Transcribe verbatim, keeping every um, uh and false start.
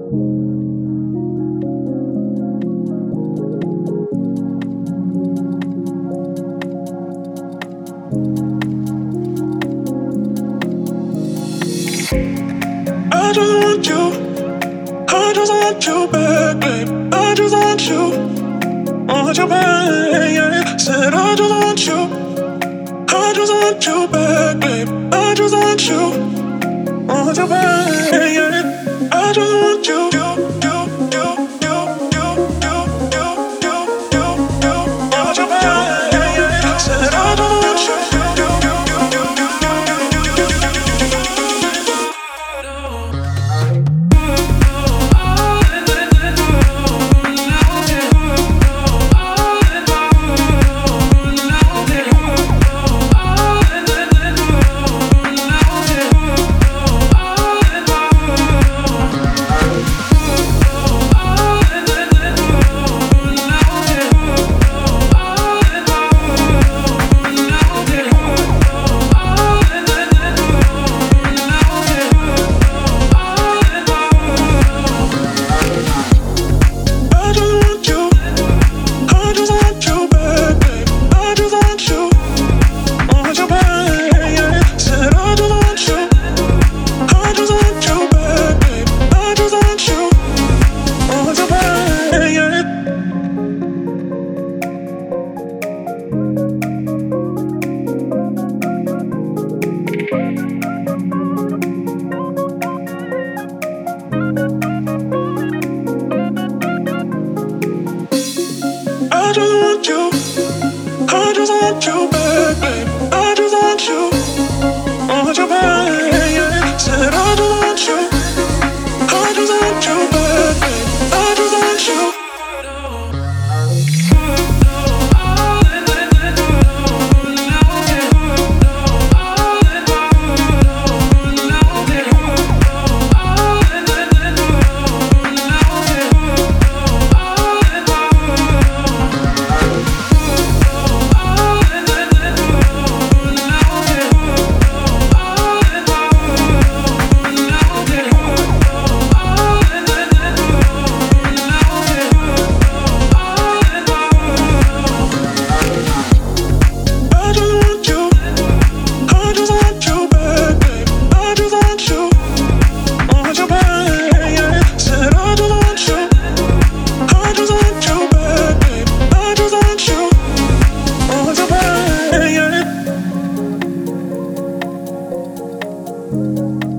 I just want you, I just want you back, babe. I just want you, want you back, yeah. Said I just want you, I just want you back, babe. I just want you, want you back, yeah. I just want you, you, you, you, you, you, you, you, you, you, you, want you back, yeah. Said I just want you, you, you, you, you, you, you, you, you, you, you. I just want you, I just want you back, babe. I just want you, want you back, yeah. Said I just want you, I just want you back, babe. I just want you. Thank you.